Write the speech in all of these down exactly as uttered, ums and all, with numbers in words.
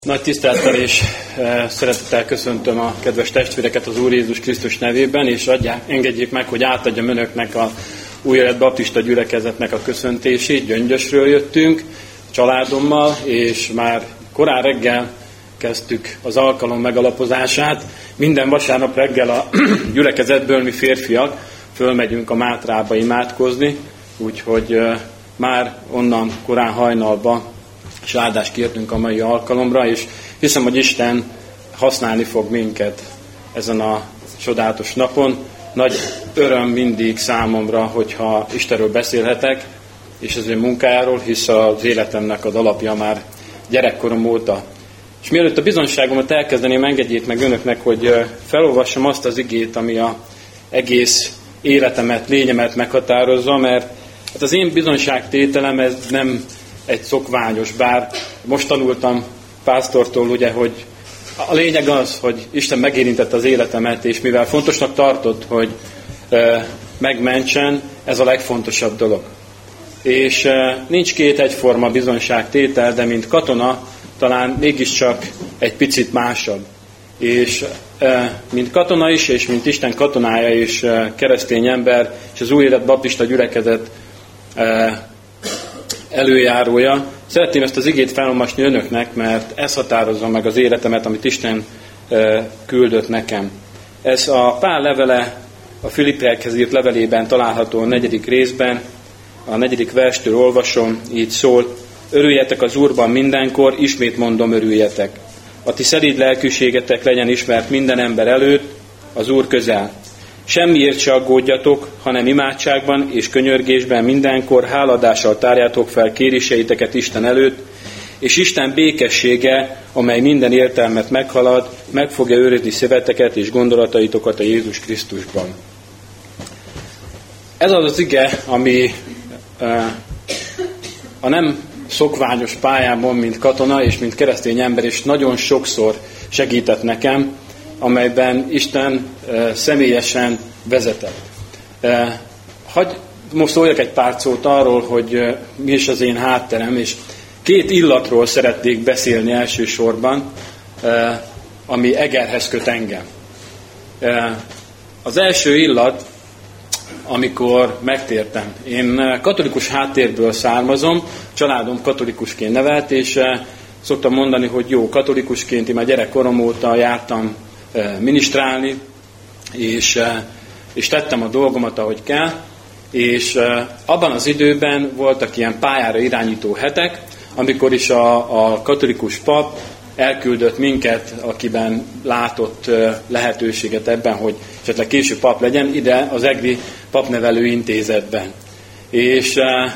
Nagy tisztelettel és e, szeretettel köszöntöm a kedves testvéreket az Úr Jézus Krisztus nevében, és adják, engedjék meg, hogy átadjam önöknek a Új Élet Baptista gyülekezetnek a köszöntését. Gyöngyösről jöttünk családommal, és már korán reggel kezdtük az alkalom megalapozását. Minden vasárnap reggel a gyülekezetből mi férfiak fölmegyünk a Mátrába imádkozni, úgyhogy e, már onnan korán hajnalba és áldást kértünk a mai alkalomra, és hiszem, hogy Isten használni fog minket ezen a csodálatos napon. Nagy öröm mindig számomra, hogyha Istenről beszélhetek, és az ő munkájáról, hisz az életemnek az alapja már gyerekkorom óta. És mielőtt a bizonyságomat elkezdeném, engedjék meg önöknek, hogy felolvassam azt az igét, ami az egész életemet, lényemet meghatározza, mert hát az én bizonyságtételem ez nem egy szokványos, bár most tanultam pásztortól, ugye, hogy a lényeg az, hogy Isten megérintette az életemet, és mivel fontosnak tartott, hogy e, megmentsen, ez a legfontosabb dolog. És e, nincs két egyforma bizonyságtétel, de mint katona talán mégiscsak egy picit másabb. És e, mint katona is, és mint Isten katonája és e, keresztény ember, és az Új Élet Baptista gyülekezet e, előjárója, szeretném ezt az igét felolvasni önöknek, mert ez határozza meg az életemet, amit Isten e, küldött nekem. Ez a Pál levele, a Filippiekhez írt levelében található a negyedik részben, a negyedik verstől olvasom, így szól: Örüljetek az Úrban mindenkor, ismét mondom, örüljetek. A ti szelíd lelkűségetek legyen ismert minden ember előtt, az Úr közel. Semmiért se aggódjatok, hanem imádságban és könyörgésben mindenkor háladással tárjátok fel kéréseiteket Isten előtt, és Isten békessége, amely minden értelmet meghalad, meg fogja őrizni szíveteket és gondolataitokat a Jézus Krisztusban. Ez az az ige, ami a nem szokványos pályámon, mint katona és mint keresztény ember, és nagyon sokszor segített nekem, amelyben Isten e, személyesen vezetett. E, hagy most szóljak egy pár szót arról, hogy e, mi is az én hátterem, és két illatról szeretnék beszélni elsősorban, e, ami Egerhez köt engem. E, az első illat, amikor megtértem. Én katolikus háttérből származom, családom katolikusként nevelt, és e, szoktam mondani, hogy jó, katolikusként én már gyerekkorom óta jártam minisztrálni, és, és tettem a dolgomat, ahogy kell, és abban az időben voltak ilyen pályára irányító hetek, amikor is a, a katolikus pap elküldött minket, akiben látott lehetőséget ebben, hogy esetleg később pap legyen, ide az Egri Papnevelő Intézetben. És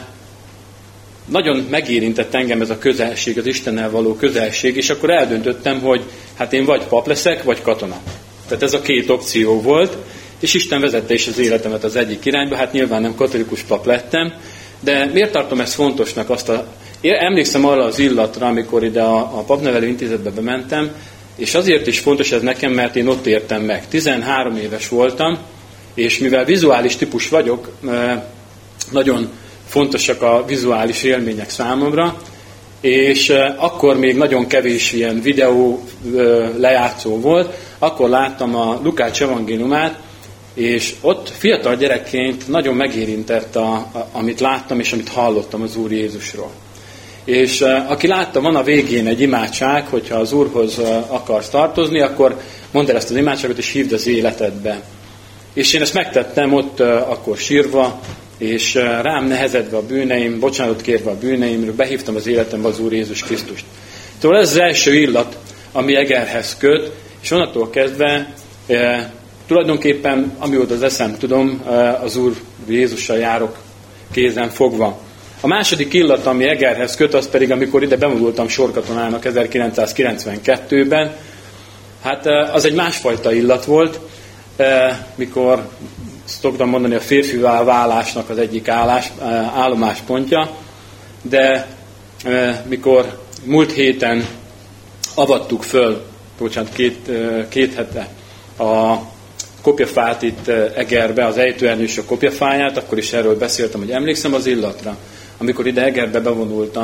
nagyon megérintett engem ez a közelség, az Istennel való közelség, és akkor eldöntöttem, hogy hát én vagy pap leszek, vagy katona. Tehát ez a két opció volt, és Isten vezette is az életemet az egyik irányba, hát nyilván nem katolikus pap lettem, de miért tartom ezt fontosnak? Azt a, én emlékszem arra az illatra, amikor ide a, a papnevelő intézetbe bementem, és azért is fontos ez nekem, mert én ott értem meg. tizenhárom éves voltam, és mivel vizuális típus vagyok, nagyon fontosak a vizuális élmények számomra, és akkor még nagyon kevés ilyen videó lejátszó volt, akkor láttam a Lukács evangéliumát, és ott fiatal gyerekként nagyon megérintett, a, a, amit láttam és amit hallottam az Úr Jézusról. És aki látta, van a végén egy imádság, hogyha az Úrhoz akarsz tartozni, akkor mondd el ezt az imádságot, és hívd az életedbe. És én ezt megtettem ott akkor sírva, és rám nehezedve a bűneim, bocsánatot kérve a bűneimről, behívtam az életembe az Úr Jézus Krisztust. Szóval ez az első illat, ami Egerhez köt, és onnantól kezdve e, tulajdonképpen, amióta az eszem tudom, e, az Úr Jézussal járok kézen fogva. A második illat, ami Egerhez köt, az pedig, amikor ide bevonultam sorkatonának ezerkilencszázkilencvenkettőben, hát e, az egy másfajta illat volt, e, mikor szoktam mondani, a férfivá válásnak az egyik állás, állomáspontja, de e, mikor múlt héten avattuk föl, bocsánat, két, két hete a kopjafát itt Egerbe, az ejtőernyősök kopjafáját, akkor is erről beszéltem, hogy emlékszem az illatra, amikor ide Egerbe bevonultam,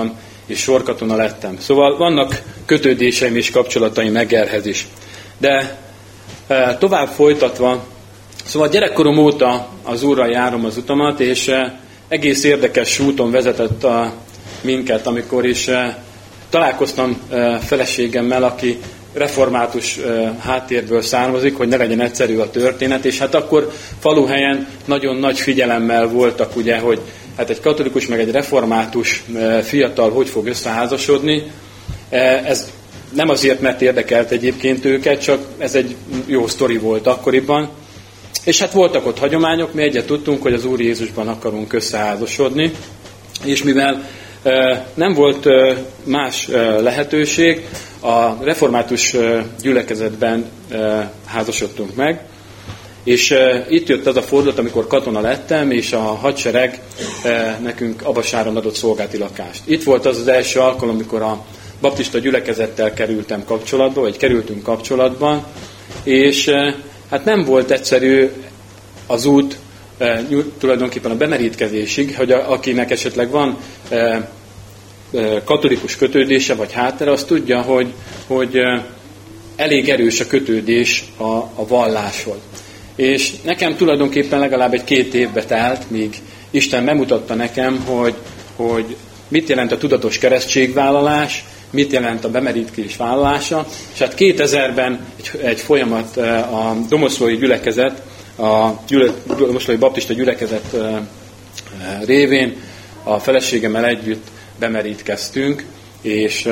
és sorkatona lettem. Szóval vannak kötődéseim és kapcsolataim Egerhez is. De e, tovább folytatva, szóval gyerekkorom óta az Úrral járom az utamat, és e, egész érdekes úton vezetett a, minket, amikor is e, találkoztam e, feleségemmel, aki református e, háttérből származik, hogy ne legyen egyszerű a történet, és hát akkor faluhelyen nagyon nagy figyelemmel voltak, ugye, hogy hát egy katolikus meg egy református e, fiatal hogy fog összeházasodni. E, ez nem azért, mert érdekelt egyébként őket, csak ez egy jó sztori volt akkoriban. És hát voltak ott hagyományok, mi egyet tudtunk, hogy az Úr Jézusban akarunk összeházasodni, és mivel e, nem volt e, más e, lehetőség, a református e, gyülekezetben e, házasodtunk meg, és e, itt jött az a fordulat, amikor katona lettem, és a hadsereg e, nekünk Abasáron adott szolgálati lakást. Itt volt az az első alkalom, amikor a baptista gyülekezettel kerültem kapcsolatba, vagy kerültünk kapcsolatban, és e, hát nem volt egyszerű az út e, tulajdonképpen a bemerítkezésig, hogy a, akinek esetleg van e, e, katolikus kötődése vagy háttere, az tudja, hogy, hogy e, elég erős a kötődés a, a valláshoz. És nekem tulajdonképpen legalább egy két évbe telt, míg Isten bemutatta nekem, hogy, hogy mit jelent a tudatos keresztségvállalás, mit jelent a bemerítkezés vállalása, és hát kétezerben egy, egy folyamat a domoszlói gyülekezet, a gyüle, domoszlói baptista gyülekezet révén a feleségemmel együtt bemerítkeztünk, és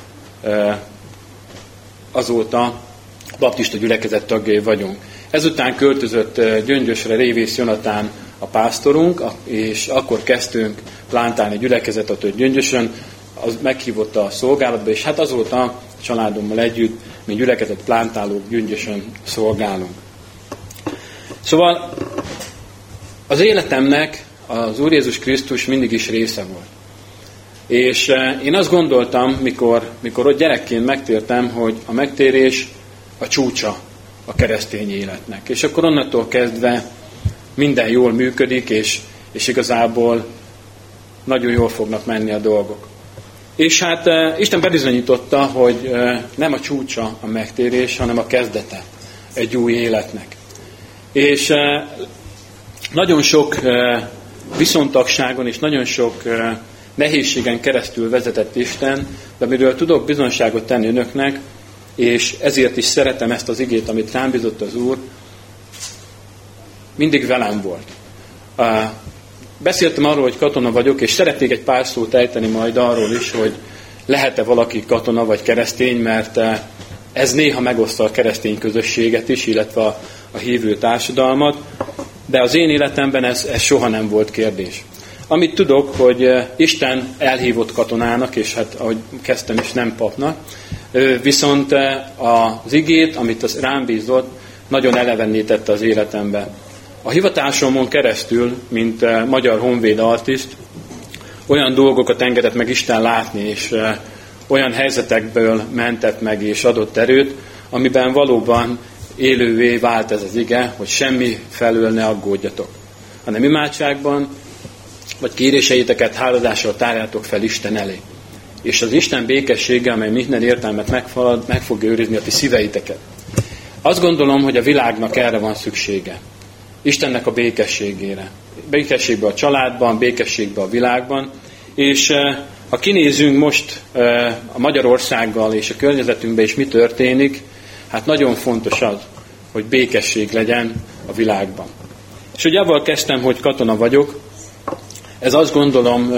azóta baptista gyülekezet tagjai vagyunk. Ezután költözött Gyöngyösre Révész Jonatán a pásztorunk, és akkor kezdtünk plántálni gyülekezetet ott Gyöngyösön, az meghívott a szolgálatba, és hát azóta a családommal együtt mi gyülekezet plántálók Gyöngyösön szolgálunk. Szóval az életemnek az Úr Jézus Krisztus mindig is része volt. És én azt gondoltam, mikor, mikor ott gyerekként megtértem, hogy a megtérés a csúcsa a keresztény életnek. És akkor onnantól kezdve minden jól működik, és, és igazából nagyon jól fognak menni a dolgok. És hát uh, Isten bebizonyította, hogy uh, nem a csúcsa a megtérés, hanem a kezdete egy új életnek. És uh, nagyon sok uh, viszontagságon és nagyon sok uh, nehézségen keresztül vezetett Isten, de amiről tudok bizonyságot tenni önöknek, és ezért is szeretem ezt az igét, amit rám bízott az Úr, mindig velem volt. Uh, Beszéltem arról, hogy katona vagyok, és szeretnék egy pár szót ejteni majd arról is, hogy lehet-e valaki katona vagy keresztény, mert ez néha megoszta a keresztény közösséget is, illetve a, a hívő társadalmat, de az én életemben ez, ez soha nem volt kérdés. Amit tudok, hogy Isten elhívott katonának, és hát ahogy kezdtem is, nem papnak, viszont az igét, amit az rám bízott, nagyon elevenítette az életembe. A hivatásomon keresztül, mint magyar honvéd altiszt, olyan dolgokat engedett meg Isten látni, és olyan helyzetekből mentett meg és adott erőt, amiben valóban élővé vált ez az ige, hogy semmi felől ne aggódjatok, hanem imádságban, vagy kéréseiteket háladással tárjátok fel Isten elé. És az Isten békessége, amely minden értelmet megfalad, meg fogja őrizni a ti szíveiteket. Azt gondolom, hogy a világnak erre van szüksége. Istennek a békességére. Békességbe a családban, békességbe a világban. És ha kinézünk most a Magyarországgal és a környezetünkben is mi történik, hát nagyon fontos az, hogy békesség legyen a világban. És ugye avval kezdtem, hogy katona vagyok. Ez azt gondolom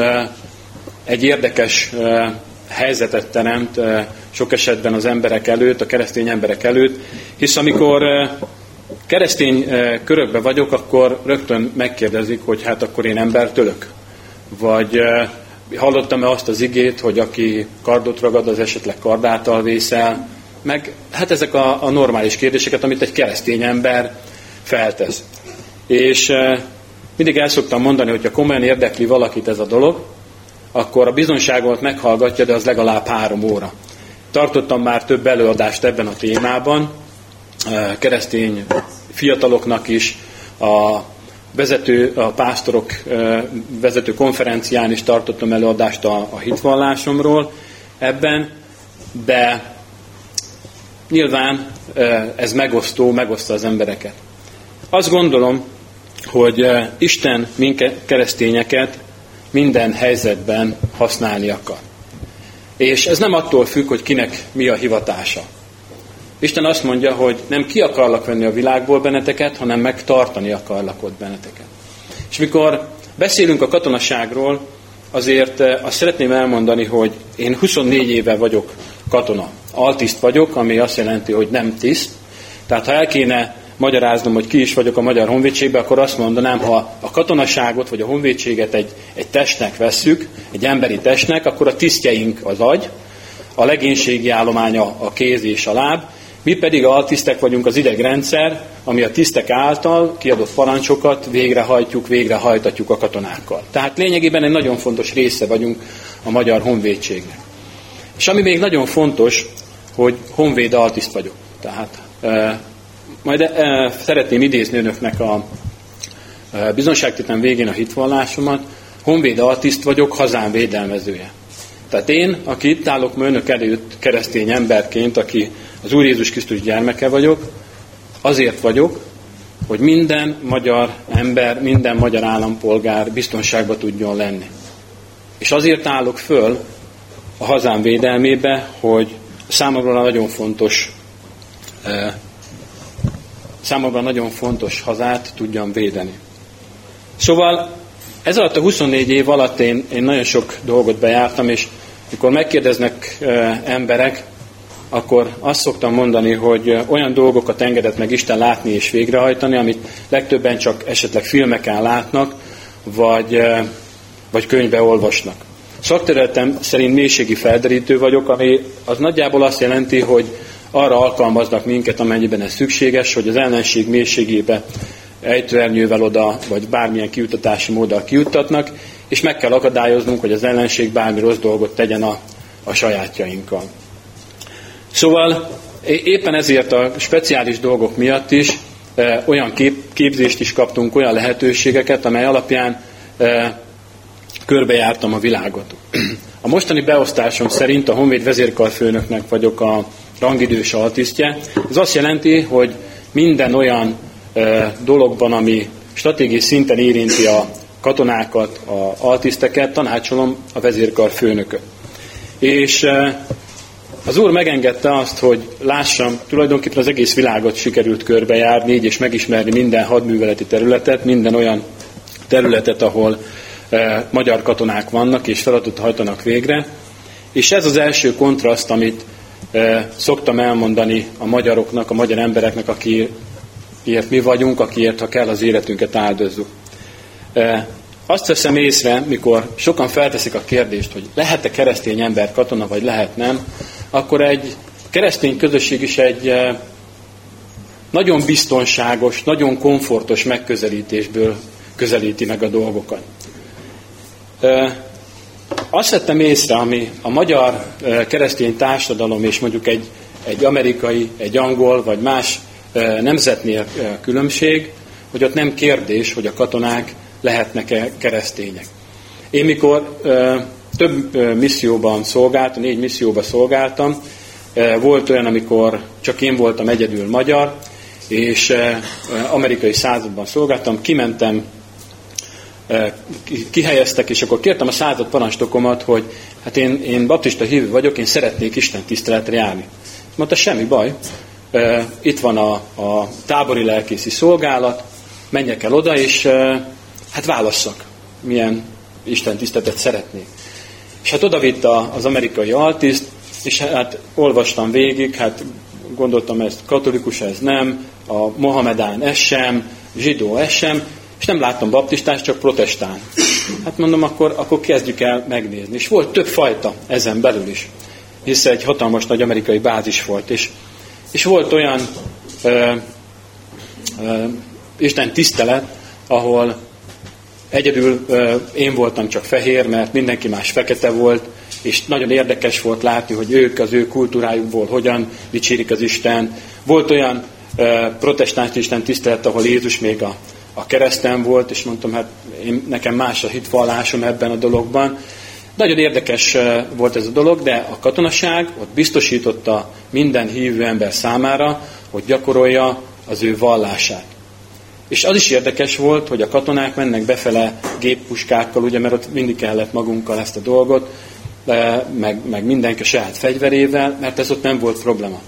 egy érdekes helyzetet teremt sok esetben az emberek előtt, a keresztény emberek előtt, hisz amikor keresztény körökben vagyok, akkor rögtön megkérdezik, hogy hát akkor én embertölök. Vagy hallottam-e azt az igét, hogy aki kardot ragad, az esetleg kard által vészel. Meg hát ezek a, a normális kérdéseket, amit egy keresztény ember feltesz. És mindig el szoktam mondani, hogy ha komolyan érdekli valakit ez a dolog, akkor a bizonyságot meghallgatja, de az legalább három óra. Tartottam már több előadást ebben a témában, keresztény fiataloknak is, a vezető, a pásztorok vezető konferencián is tartottam előadást a, a hitvallásomról ebben, de nyilván ez megosztó, megosztja az embereket. Azt gondolom, hogy Isten minket, keresztényeket minden helyzetben használni akar. És ez nem attól függ, hogy kinek mi a hivatása. Isten azt mondja, hogy nem ki akarlak venni a világból benneteket, hanem megtartani akarlak ott benneteket. És mikor beszélünk a katonaságról, azért azt szeretném elmondani, hogy én huszonnégy éve vagyok katona. Altiszt vagyok, ami azt jelenti, hogy nem tiszt. Tehát ha el kéne magyaráznom, hogy ki is vagyok a Magyar Honvédségben, akkor azt mondanám, ha a katonaságot vagy a honvédséget egy, egy testnek vesszük, egy emberi testnek, akkor a tisztjeink az agy, a legénységi állománya a kéz és a láb, mi pedig altisztek vagyunk az idegrendszer, ami a tisztek által kiadott parancsokat végrehajtjuk, végrehajtatjuk a katonákkal. Tehát lényegében egy nagyon fontos része vagyunk a Magyar Honvédségnek. És ami még nagyon fontos, hogy honvéd altiszt vagyok. Tehát e, majd e, szeretném idézni önöknek a e, bizonságtétel végén a hitvallásomat. Honvéd altiszt vagyok, hazám védelmezője. Tehát én, aki itt állok ma önök előtt keresztény emberként, aki az Úr Jézus Krisztus gyermeke vagyok, azért vagyok, hogy minden magyar ember, minden magyar állampolgár biztonságban tudjon lenni. És azért állok föl a hazám védelmébe, hogy számomra nagyon fontos, eh, számomra nagyon fontos hazát tudjam védeni. Szóval ez alatt a huszonnégy év alatt én, én nagyon sok dolgot bejártam, és mikor megkérdeznek eh, emberek, akkor azt szoktam mondani, hogy olyan dolgokat engedett meg Isten látni és végrehajtani, amit legtöbben csak esetleg filmeken látnak, vagy, vagy könyvbe olvasnak. Szakterületem szerint mélységi felderítő vagyok, ami az nagyjából azt jelenti, hogy arra alkalmaznak minket, amennyiben ez szükséges, hogy az ellenség mélységébe ejtőernyővel oda, vagy bármilyen kiutatási móddal kiuttatnak, és meg kell akadályoznunk, hogy az ellenség bármi rossz dolgot tegyen a, a sajátjainkkal. Szóval éppen ezért a speciális dolgok miatt is e, olyan kép, képzést is kaptunk, olyan lehetőségeket, amely alapján e, körbejártam a világot. A mostani beosztásom szerint a honvéd vezérkarfőnöknek vagyok a rangidős altisztje. Ez azt jelenti, hogy minden olyan e, dologban, ami stratégiai szinten érinti a katonákat, a altiszteket, tanácsolom a vezérkarfőnököt. És e, az Úr megengedte azt, hogy lássam, tulajdonképpen az egész világot sikerült körbejárni, így és megismerni minden hadműveleti területet, minden olyan területet, ahol e, magyar katonák vannak és feladatot hajtanak végre. És ez az első kontraszt, amit e, szoktam elmondani a magyaroknak, a magyar embereknek, akiért mi vagyunk, akiért, ha kell, az életünket áldozzuk. E, azt veszem észre, mikor sokan felteszik a kérdést, hogy lehet-e keresztény ember katona, vagy lehet nem, akkor egy keresztény közösség is egy nagyon biztonságos, nagyon komfortos megközelítésből közelíti meg a dolgokat. Azt vettem észre, ami a magyar keresztény társadalom és mondjuk egy, egy amerikai, egy angol vagy más nemzetnél különbség, hogy ott nem kérdés, hogy a katonák lehetnek-e keresztények. Én mikor több misszióban szolgáltam, négy misszióban szolgáltam. Volt olyan, amikor csak én voltam egyedül magyar, és amerikai században szolgáltam, kimentem, kihelyeztek, és akkor kértem a század parancsnokomat, hogy hát én, én baptista hívő vagyok, én szeretnék Isten tiszteletre járni. Mondta, semmi baj, itt van a, a tábori lelkészi szolgálat, menjek el oda, és hát válasszak, milyen Isten tiszteletet szeretnék. És hát odavitt az amerikai altiszt, és hát olvastam végig, hát gondoltam, ez katolikus, ez nem, a mohamedán ez sem, zsidó ez sem, és nem láttam baptistás, csak protestán. Hát mondom, akkor, akkor kezdjük el megnézni. És volt több fajta ezen belül is, hisz egy hatalmas nagy amerikai bázis volt. És, és volt olyan ö, ö, Isten tisztelet, ahol egyedül ö, én voltam csak fehér, mert mindenki más fekete volt, és nagyon érdekes volt látni, hogy ők az ő kultúrájukból hogyan dicsérik az Isten. Volt olyan ö, protestáns Isten tisztelet, ahol Jézus még a, a keresztem volt, és mondtam, hát én, nekem más a hitvallásom ebben a dologban. Nagyon érdekes volt ez a dolog, de a katonaság ott biztosította minden hívő ember számára, hogy gyakorolja az ő vallását. És az is érdekes volt, hogy a katonák mennek befele géppuskákkal, ugye, mert ott mindig kellett magunkkal ezt a dolgot, meg, meg mindenki a saját fegyverével, mert ez ott nem volt probléma.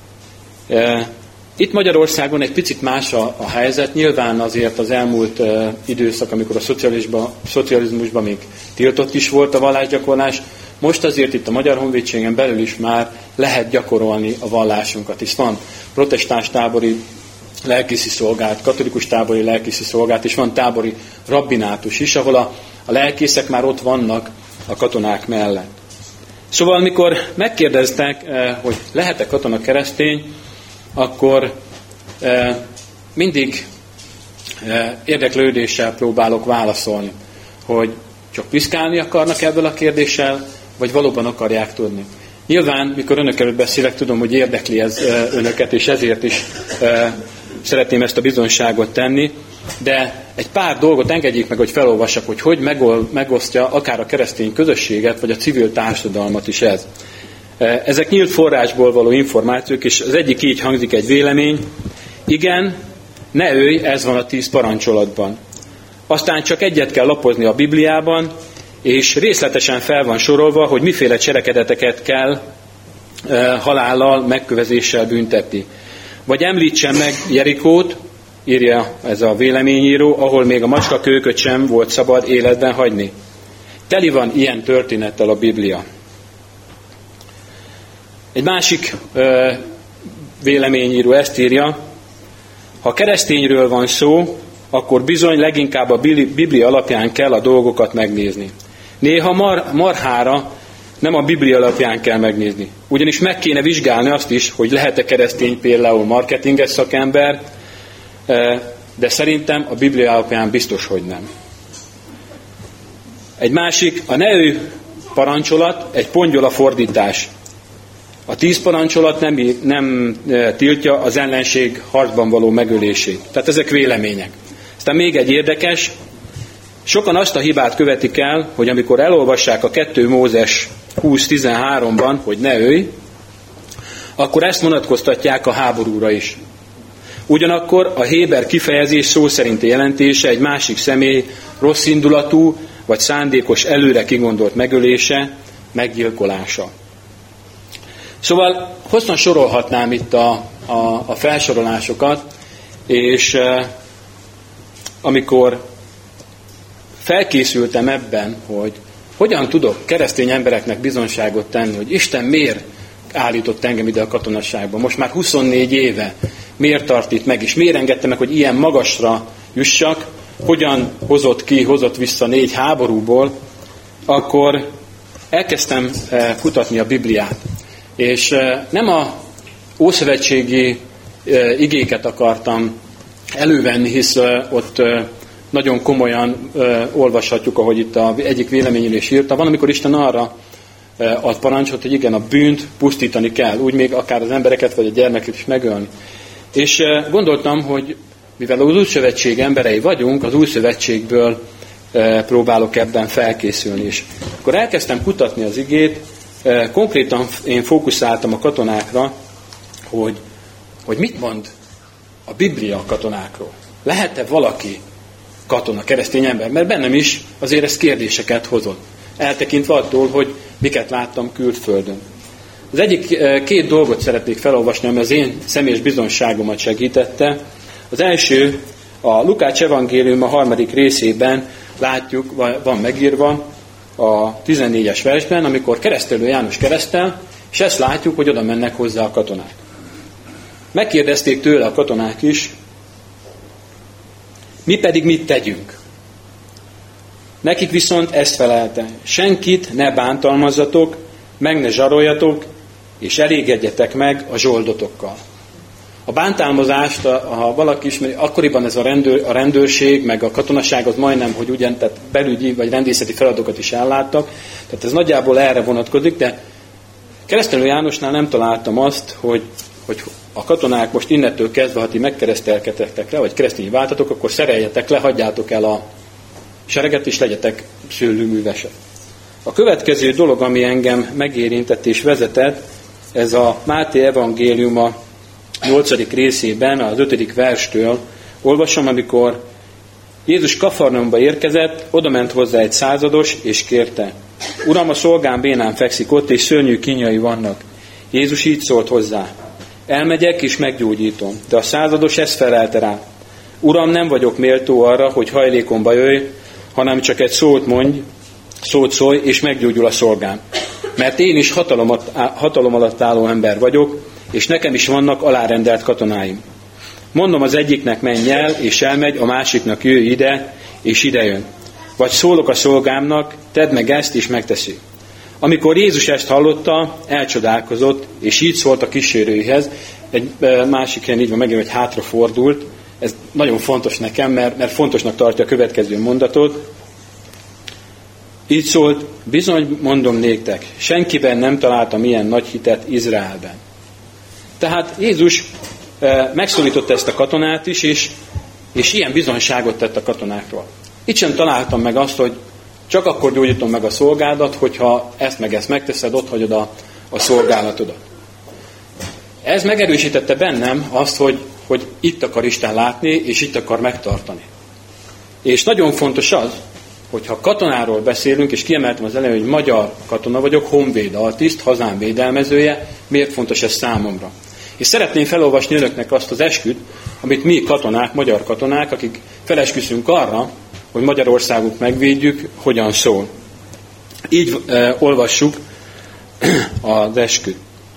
Itt Magyarországon egy picit más a, a helyzet, nyilván azért az elmúlt uh, időszak, amikor a szocializmusban még tiltott is volt a vallásgyakorlás, most azért itt a Magyar Honvédségen belül is már lehet gyakorolni a vallásunkat, hisz van protestáns tábori lelkészi szolgált, katolikus tábori lelkészi szolgált, és van tábori rabbinátus is, ahol a, a lelkészek már ott vannak a katonák mellett. Szóval, amikor megkérdeztek, uh, hogy lehet-e katona keresztény, akkor eh, mindig eh, érdeklődéssel próbálok válaszolni, hogy csak piszkálni akarnak ebből a kérdéssel, vagy valóban akarják tudni. Nyilván, mikor önök előtt beszélek, tudom, hogy érdekli ez eh, önöket, és ezért is eh, szeretném ezt a bizonyságot tenni, de egy pár dolgot engedjék meg, hogy felolvassak, hogy hogy megol, megosztja akár a keresztény közösséget, vagy a civil társadalmat is ez. Ezek nyílt forrásból való információk, és az egyik így hangzik, egy vélemény. Igen, ne ölj, ez van a tíz parancsolatban. Aztán csak egyet kell lapozni a Bibliában, és részletesen fel van sorolva, hogy miféle cselekedeteket kell e, halállal, megkövezéssel büntetni. Vagy említsen meg Jerikót, írja ez a véleményíró, ahol még a macskakőköt sem volt szabad életben hagyni. Teli van ilyen történettel a Biblia. Egy másik ö, véleményíró ezt írja, ha keresztényről van szó, akkor bizony leginkább a Biblia alapján kell a dolgokat megnézni. Néha mar, marhára nem a Biblia alapján kell megnézni. Ugyanis meg kéne vizsgálni azt is, hogy lehet-e keresztény például marketinges szakember, de szerintem a Biblia alapján biztos, hogy nem. Egy másik, a ne ölj parancsolat, egy pongyola fordítás. A tíz parancsolat nem, nem tiltja az ellenség harcban való megölését. Tehát ezek vélemények. Aztán még egy érdekes, sokan azt a hibát követik el, hogy amikor elolvassák a kettő Mózes húsz tizenháromban, hogy ne ölj, akkor ezt vonatkoztatják a háborúra is. Ugyanakkor a héber kifejezés szó szerinti jelentése egy másik személy rossz indulatú vagy szándékos előre kigondolt megölése, meggyilkolása. Szóval hosszan sorolhatnám itt a, a, a felsorolásokat, és e, amikor felkészültem ebben, hogy hogyan tudok keresztény embereknek bizonyságot tenni, hogy Isten miért állított engem ide a katonasságba, most már huszonnégy éve, miért tart itt meg, és miért engedte meg, hogy ilyen magasra jussak, hogyan hozott ki, hozott vissza négy háborúból, akkor elkezdtem e, kutatni a Bibliát. És nem a ószövetségi igéket akartam elővenni, hisz ott nagyon komolyan olvashatjuk, ahogy itt az egyik véleményén is írta. Van, amikor Isten arra ad parancsot, hogy igen, a bűnt pusztítani kell, úgy még akár az embereket vagy a gyermeket is megölni. És gondoltam, hogy mivel az új szövetség emberei vagyunk, az új szövetségből próbálok ebben felkészülni is. Akkor elkezdtem kutatni az igét. Konkrétan én fókuszáltam a katonákra, hogy, hogy mit mond a Biblia a katonákról. Lehet-e valaki katona, keresztény ember? Mert bennem is azért ez kérdéseket hozott. Eltekintve attól, hogy miket láttam külföldön. Az egyik két dolgot szeretnék felolvasni, ami az én személyes bizonyságomat segítette. Az első, a Lukács evangélium a harmadik részében látjuk, van megírva, a tizennégyes versben, amikor keresztelő János keresztel, és ezt látjuk, hogy oda mennek hozzá a katonák. Megkérdezték tőle a katonák is, mi pedig mit tegyünk? Nekik viszont ezt felelte, senkit ne bántalmazzatok, meg ne zsaroljatok, és elégedjetek meg a zsoldotokkal. A bántalmazást, ha valaki ismeri, akkoriban ez a, rendőr, a rendőrség, meg a katonaság az majdnem, hogy ugyan, tehát belügyi vagy rendészeti feladatokat is elláttak, tehát ez nagyjából erre vonatkozik, de Keresztelő Jánosnál nem találtam azt, hogy hogy a katonák most innentől kezdve, ha ti megkeresztelkedtek le, vagy keresztény váltatok, akkor szereljetek le, hagyjátok el a sereget, és legyetek szőlőművesek. A következő dolog, ami engem megérintett és vezetett, ez a Máté evangéliuma nyolcadik részében, az ötödik verstől olvasom, amikor Jézus Kafarnaumba érkezett, oda ment hozzá egy százados, és kérte: Uram, a szolgám bénán fekszik ott, és szörnyű kínjai vannak. Jézus így szólt hozzá: elmegyek, és meggyógyítom. De a százados ezt felelte rá: Uram, nem vagyok méltó arra, hogy hajlékomba jöjj, hanem csak egy szót mondj, szót szólj, és meggyógyul a szolgám. Mert én is hatalom, hatalom alatt álló ember vagyok, és nekem is vannak alárendelt katonáim. Mondom az egyiknek menj el, és elmegy, a másiknak jöjj ide, és ide jön. Vagy szólok a szolgámnak, tedd meg ezt, és megteszi. Amikor Jézus ezt hallotta, elcsodálkozott, és így szólt a kísérőihez. Egy másik helyen így van megint, hogy hátrafordult. Ez nagyon fontos nekem, mert, mert fontosnak tartja a következő mondatot. Így szólt: bizony mondom néktek, senkiben nem találtam ilyen nagy hitet Izraelben. Tehát Jézus megszólította ezt a katonát is, és, és ilyen bizonyságot tett a katonákról. Itt sem találtam meg azt, hogy csak akkor gyógyítom meg a szolgádat, hogyha ezt meg ezt megteszed, ott hagyod a, a szolgálatodat. Ez megerősítette bennem azt, hogy, hogy itt akar Isten látni, és itt akar megtartani. És nagyon fontos az, hogyha katonáról beszélünk, és kiemeltem az elején, hogy magyar katona vagyok, honvéd altiszt, hazám védelmezője, miért fontos ez számomra? És szeretném felolvasni önöknek azt az esküt, amit mi katonák, magyar katonák, akik felesküszünk arra, hogy Magyarországot megvédjük, hogyan szól. Így e, olvassuk az esküt.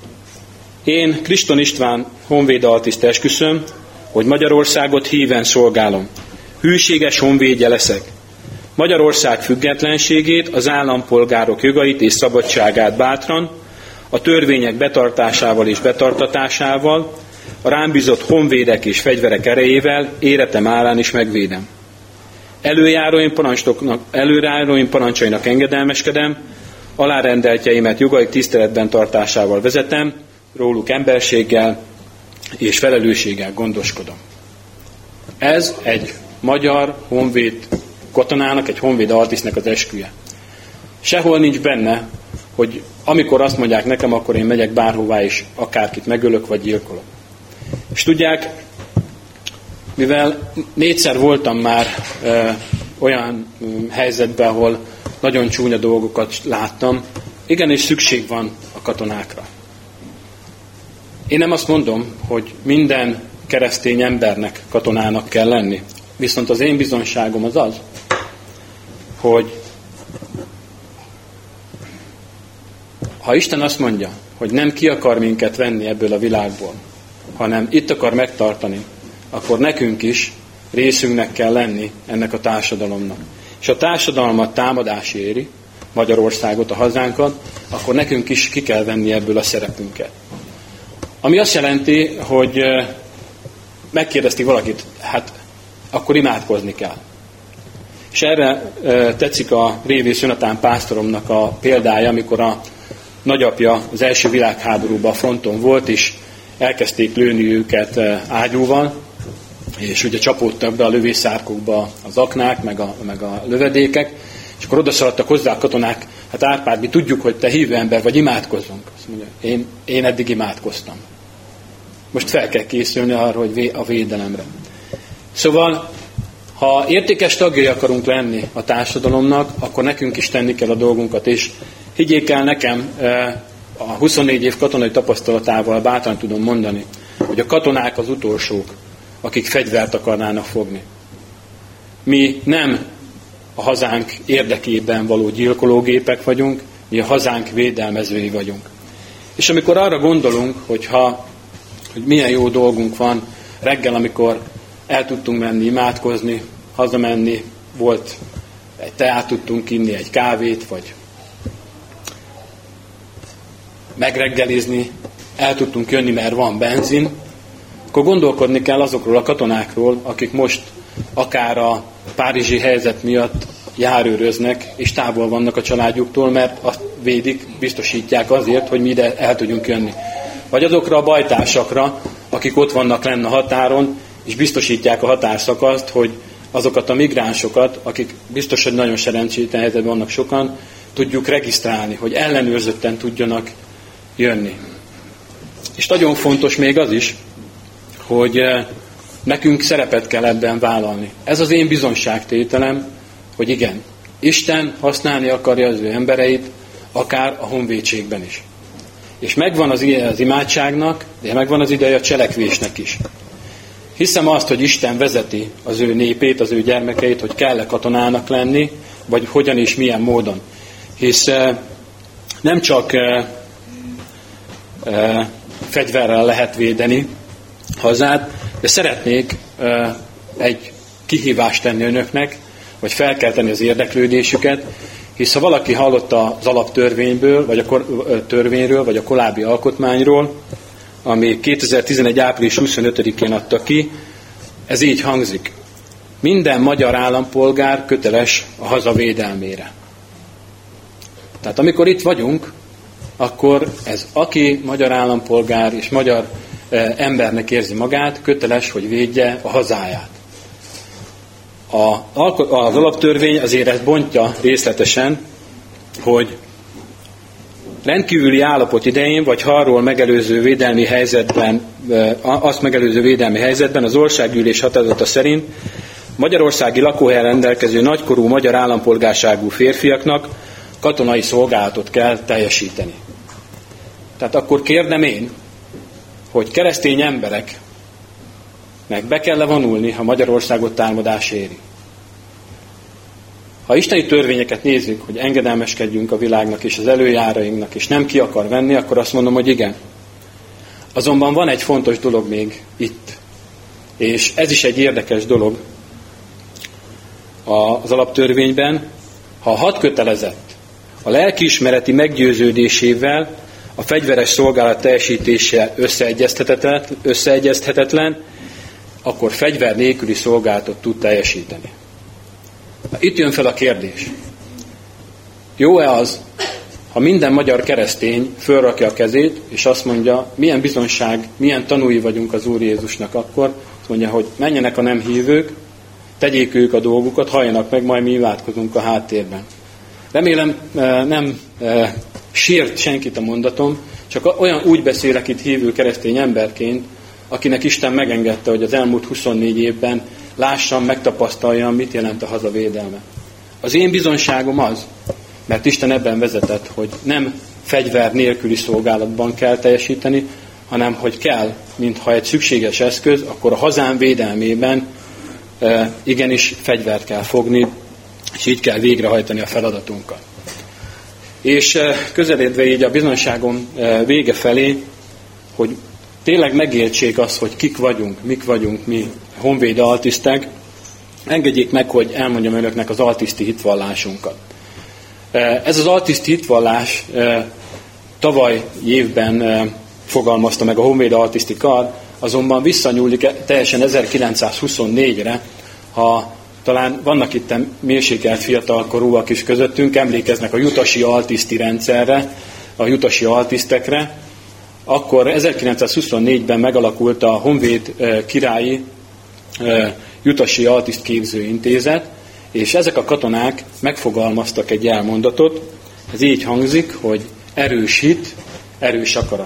Én, Kriston István honvéd altiszt esküszöm, hogy Magyarországot híven szolgálom. Hűséges honvédje leszek. Magyarország függetlenségét, az állampolgárok jogait és szabadságát bátran, a törvények betartásával és betartatásával, a rám bízott honvédek és fegyverek erejével éretem állán is megvédem. Előjáróim, előjáróim parancsainak engedelmeskedem, alárendeltjeimet jogaik tiszteletben tartásával vezetem, róluk emberséggel és felelősséggel gondoskodom. Ez egy magyar honvéd katonának, egy honvéd altisztnek az esküje. Sehol nincs benne, hogy amikor azt mondják nekem, akkor én megyek bárhová is, akárkit megölök vagy gyilkolok. És tudják, mivel négyszer voltam már ö, olyan ö, helyzetben, ahol nagyon csúnya dolgokat láttam, igenis szükség van a katonákra. Én nem azt mondom, hogy minden keresztény embernek katonának kell lenni. Viszont az én bizonyságom az az, hogy ha Isten azt mondja, hogy nem ki akar minket venni ebből a világból, hanem itt akar megtartani, akkor nekünk is részünknek kell lenni ennek a társadalomnak. És ha a társadalmat támadás éri, Magyarországot, a hazánkat, akkor nekünk is ki kell venni ebből a szerepünket. Ami azt jelenti, hogy megkérdezték valakit, hát akkor imádkozni kell. És erre tetszik a Révész Jonatán pásztoromnak a példája, amikor a nagyapja az első világháborúban a fronton volt, és elkezdték lőni őket ágyúval, és ugye csapódtak be a lövészárkokba az aknák, meg a, meg a lövedékek, és akkor odaszaladtak hozzá a katonák: hát Árpád, mi tudjuk, hogy te hívő ember vagy, imádkozzunk. Azt mondja, én, én eddig imádkoztam. Most fel kell készülni arra, hogy a védelemre. Szóval, ha értékes tagjai akarunk lenni a társadalomnak, akkor nekünk is tenni kell a dolgunkat, és higgyék el nekem, a huszonnégy év katonai tapasztalatával bátran tudom mondani, hogy a katonák az utolsók, akik fegyvert akarnának fogni. Mi nem a hazánk érdekében való gyilkológépek vagyunk, mi a hazánk védelmezői vagyunk. És amikor arra gondolunk, hogy, ha, hogy milyen jó dolgunk van, reggel, amikor el tudtunk menni, imádkozni, hazamenni, volt egy teát tudtunk inni, egy kávét, vagy megreggelizni, el tudtunk jönni, mert van benzin, akkor gondolkodni kell azokról a katonákról, akik most akár a párizsi helyzet miatt járőröznek, és távol vannak a családjuktól, mert azt védik, biztosítják azért, hogy mi ide el tudjunk jönni. vagy azokra a bajtársakra, akik ott vannak lenne a határon, és biztosítják a határszakaszt, hogy azokat a migránsokat, akik biztos, hogy nagyon szerencsétlen helyzetben vannak sokan, tudjuk regisztrálni, hogy ellenőrzötten tudjanak jönni. És nagyon fontos még az is, hogy nekünk szerepet kell ebben vállalni. Ez az én bizonságtételem, hogy igen, Isten használni akarja az ő embereit, akár a honvédségben is. És megvan az ideje az imádságnak, de megvan az ideje a cselekvésnek is. Hiszem azt, hogy Isten vezeti az ő népét, az ő gyermekeit, hogy kell-e katonának lenni, vagy hogyan és milyen módon. Hisz nem csak fegyverrel lehet védeni hazát, de szeretnék egy kihívást tenni önöknek, vagy felkelteni az érdeklődésüket, hisz ha valaki hallott az alaptörvényből, vagy a kor, törvényről, vagy a korábbi alkotmányról, ami kétezer-tizenegy április huszonötödikén adta ki, ez így hangzik. Minden magyar állampolgár köteles a haza védelmére. Tehát amikor itt vagyunk, akkor ez aki magyar állampolgár és magyar e, embernek érzi magát, köteles, hogy védje a hazáját. A, az alaptörvény azért ezt bontja részletesen, hogy rendkívüli állapot idején, vagy ha arról megelőző védelmi helyzetben, azt megelőző védelmi helyzetben az országgyűlés határozata szerint magyarországi lakóhelyen rendelkező nagykorú magyar állampolgárságú férfiaknak katonai szolgálatot kell teljesíteni. Tehát akkor kérdem én, hogy keresztény embereknek be kell vonulni, ha Magyarországot támadás éri. Ha isteni törvényeket nézzük, hogy engedelmeskedjünk a világnak és az előjárainknak, és nem ki akar venni, akkor azt mondom, hogy igen. Azonban van egy fontos dolog még itt, és ez is egy érdekes dolog az alaptörvényben. Ha a hadkötelezett a lelkiismereti meggyőződésével a fegyveres szolgálat teljesítése összeegyeztethetetlen, akkor fegyver nélküli szolgálatot tud teljesíteni. Itt jön fel a kérdés. Jó-e az, ha minden magyar keresztény fölrakja a kezét, és azt mondja, milyen bizonság, milyen tanúi vagyunk az Úr Jézusnak akkor, azt mondja, hogy menjenek a nem hívők, tegyék ők a dolgukat, halljanak meg, majd mi imádkozunk a háttérben. Remélem nem sért senkit a mondatom, csak olyan úgy beszélek itt hívő keresztény emberként, akinek Isten megengedte, hogy az elmúlt huszonnégy évben lássam, megtapasztaljam, mit jelent a hazavédelme. Az én bizonságom az, mert Isten ebben vezetett, hogy nem fegyver nélküli szolgálatban kell teljesíteni, hanem hogy kell, mintha egy szükséges eszköz, akkor a hazám védelmében e, igenis fegyvert kell fogni, és így kell végrehajtani a feladatunkat. És e, közeledve így a bizonságom e, vége felé, hogy tényleg megértsék azt, hogy kik vagyunk, mik vagyunk mi, honvéd altisztek, engedjék meg, hogy elmondjam önöknek az altiszti hitvallásunkat. Ez az altiszti hitvallás tavaly évben fogalmazta meg a Honvéd Altiszti Kar, azonban visszanyúlik teljesen ezerkilencszázhuszonnégyre, ha talán vannak itt mérsékelt fiatalkorúak is közöttünk, emlékeznek a jutasi altiszti rendszerre, a jutasi altisztekre, akkor ezerkilencszázhuszonnégyben megalakult a Honvéd királyi jutasi altiszt képzőintézet, és ezek a katonák megfogalmaztak egy elmondatot, ez így hangzik, hogy erős hit, erős akarat.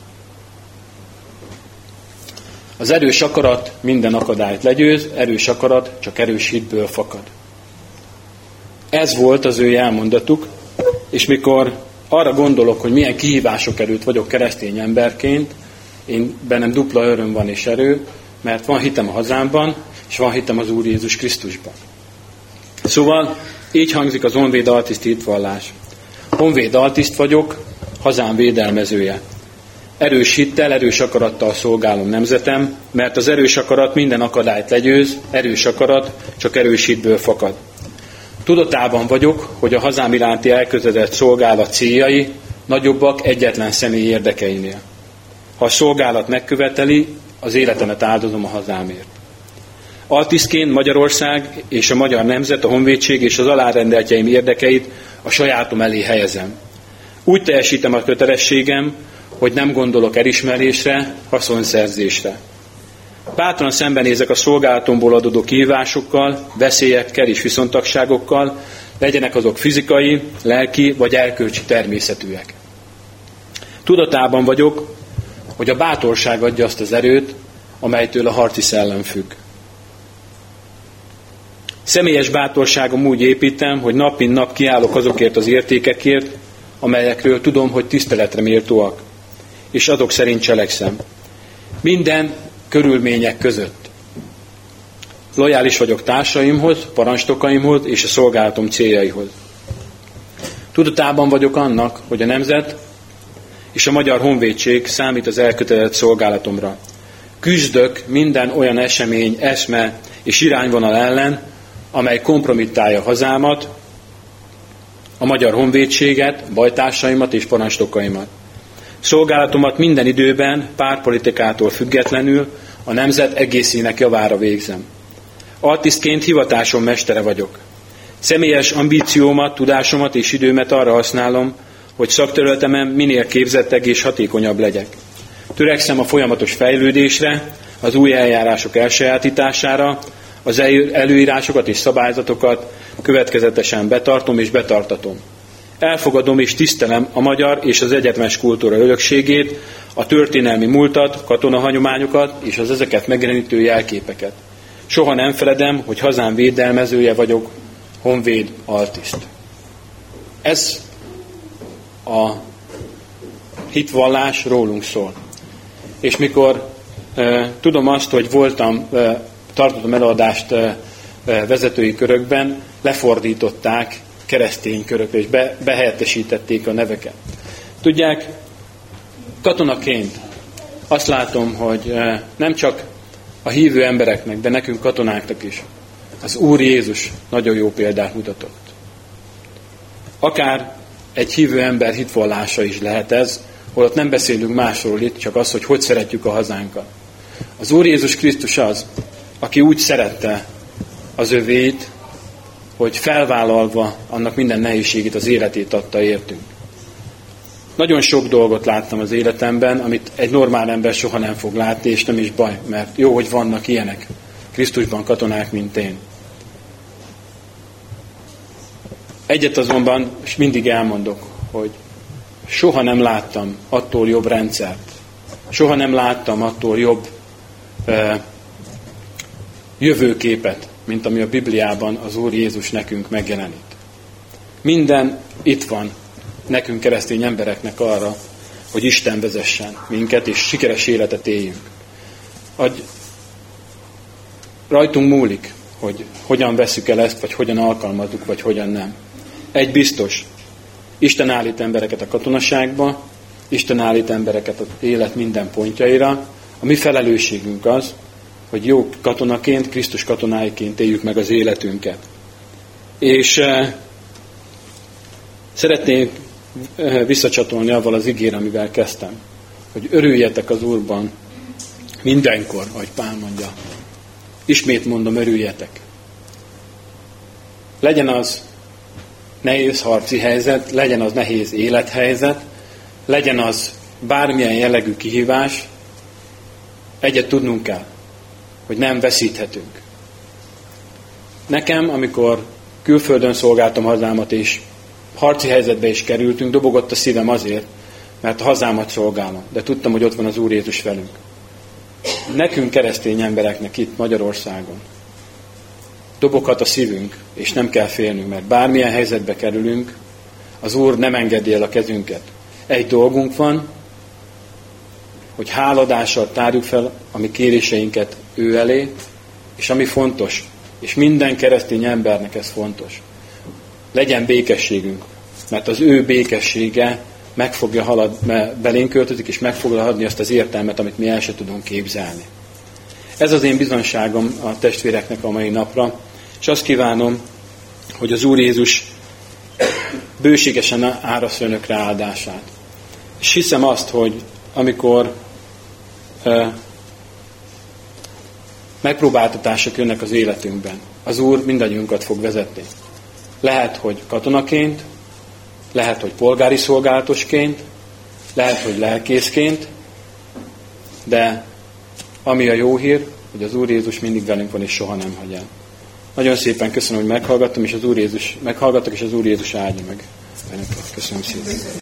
Az erős akarat minden akadályt legyőz, erős akarat csak erős hitből fakad. Ez volt az ő elmondatuk, és mikor arra gondolok, hogy milyen kihívások előtt vagyok keresztény emberként, én bennem dupla öröm van és erő, mert van hitem a hazámban, és van hitem az Úr Jézus Krisztusban. Szóval így hangzik az honvéd altiszt hitvallás. Honvéd altiszt vagyok, hazám védelmezője. Erős hittel, erős akarattal szolgálom nemzetem, mert az erős akarat minden akadályt legyőz, erős akarat csak erős hitből fakad. Tudatában vagyok, hogy a hazám iránti elkötelezett szolgálat céljai nagyobbak egyetlen személy érdekeinél. Ha a szolgálat megköveteli, az életemet áldozom a hazámért. Altisztként Magyarország és a magyar nemzet, a honvédség és az alárendeltjeim érdekeit a sajátom elé helyezem. Úgy teljesítem a kötelességem, hogy nem gondolok elismerésre, haszonszerzésre. Bátran szembenézek a szolgálatomból adódó kihívásokkal, veszélyekkel és viszontagságokkal, legyenek azok fizikai, lelki vagy erkölcsi természetűek. Tudatában vagyok, hogy a bátorság adja azt az erőt, amelytől a harci szellem függ. Személyes bátorságom úgy építem, hogy nap mint nap kiállok azokért az értékekért, amelyekről tudom, hogy tiszteletre méltóak, és azok szerint cselekszem. Minden körülmények között. Lojális vagyok társaimhoz, parancsnokaimhoz és a szolgálatom céljaihoz. Tudatában vagyok annak, hogy a nemzet és a magyar honvédség számít az elkötelezett szolgálatomra. Küzdök minden olyan esemény, eszme és irányvonal ellen, amely kompromittálja hazámat, a magyar honvédséget, bajtársaimat és parancsnokaimat. Szolgálatomat minden időben, pártpolitikától függetlenül a nemzet egészének javára végzem. Altisztként hivatásom mestere vagyok. Személyes ambíciómat, tudásomat és időmet arra használom, hogy szakterületemen minél képzettebb és hatékonyabb legyek. Törekszem a folyamatos fejlődésre, az új eljárások elsajátítására, az előírásokat és szabályzatokat következetesen betartom és betartatom. Elfogadom és tisztelem a magyar és az egyetemes kultúra örökségét, a történelmi múltat, katonahagyományokat és az ezeket megjelenítő jelképeket. Soha nem feledem, hogy hazám védelmezője vagyok, honvéd altiszt. Ez a hitvallás rólunk szól. És mikor e, tudom azt, hogy voltam, e, tartottam előadást e, e, vezetői körökben, lefordították keresztény körökre, és be, behelyettesítették a neveket. Tudják, katonaként azt látom, hogy e, nem csak a hívő embereknek, de nekünk katonáknak is az Úr Jézus nagyon jó példát mutatott. Akár egy hívő ember hitvallása is lehet ez, holott nem beszélünk másról itt, csak az, hogy hogy szeretjük a hazánkat. Az Úr Jézus Krisztus az, aki úgy szerette az övéit, hogy felvállalva annak minden nehézségét, az életét adta értünk. Nagyon sok dolgot láttam az életemben, amit egy normál ember soha nem fog látni, és nem is baj, mert jó, hogy vannak ilyenek Krisztusban katonák, mint én. Egyet azonban, és mindig elmondok, hogy soha nem láttam attól jobb rendszert, soha nem láttam attól jobb e, jövőképet, mint ami a Bibliában az Úr Jézus nekünk megjelenít. Minden itt van nekünk keresztény embereknek arra, hogy Isten vezessen minket, és sikeres életet éljünk. Hogy rajtunk múlik, hogy hogyan vesszük el ezt, vagy hogyan alkalmazzuk, vagy hogyan nem. Egy biztos, Isten állít embereket a katonaságba, Isten állít embereket az élet minden pontjaira. A mi felelősségünk az, hogy jó katonaként, Krisztus katonáiként éljük meg az életünket. És eh, szeretnék eh, visszacsatolni avval az igére, amivel kezdtem, hogy örüljetek az Úrban mindenkor, ahogy Pál mondja. Ismét mondom, örüljetek. Legyen az nehéz harci helyzet, legyen az nehéz élethelyzet, legyen az bármilyen jellegű kihívás, egyet tudnunk kell, hogy nem veszíthetünk. Nekem, amikor külföldön szolgáltam hazámat, és harci helyzetbe is kerültünk, dobogott a szívem azért, mert a hazámat szolgálom, de tudtam, hogy ott van az Úr Jézus velünk. Nekünk, keresztény embereknek itt Magyarországon doboghat a szívünk, és nem kell félnünk, mert bármilyen helyzetbe kerülünk, az Úr nem engedi el a kezünket. Egy dolgunk van, hogy háladással tárjuk fel a mi kéréseinket ő elé, és ami fontos, és minden keresztény embernek ez fontos, legyen békességünk, mert az ő békessége meg fogja halad, belénk költözik, és meg fogja adni azt az értelmet, amit mi el se tudunk képzelni. Ez az én bizonságom a testvéreknek a mai napra, és azt kívánom, hogy az Úr Jézus bőségesen árasz önökre áldását. És hiszem azt, hogy amikor e, megpróbáltatások jönnek az életünkben, az Úr mindannyiunkat fog vezetni. Lehet, hogy katonaként, lehet, hogy polgári szolgálatosként, lehet, hogy lelkészként, de ami a jó hír, hogy az Úr Jézus mindig velünk van, és soha nem hagy el. Nagyon szépen köszönöm, hogy meghallgattam, és az Úr Jézus, meghallgattak, és az Úr Jézus áldja meg. Köszönöm szépen.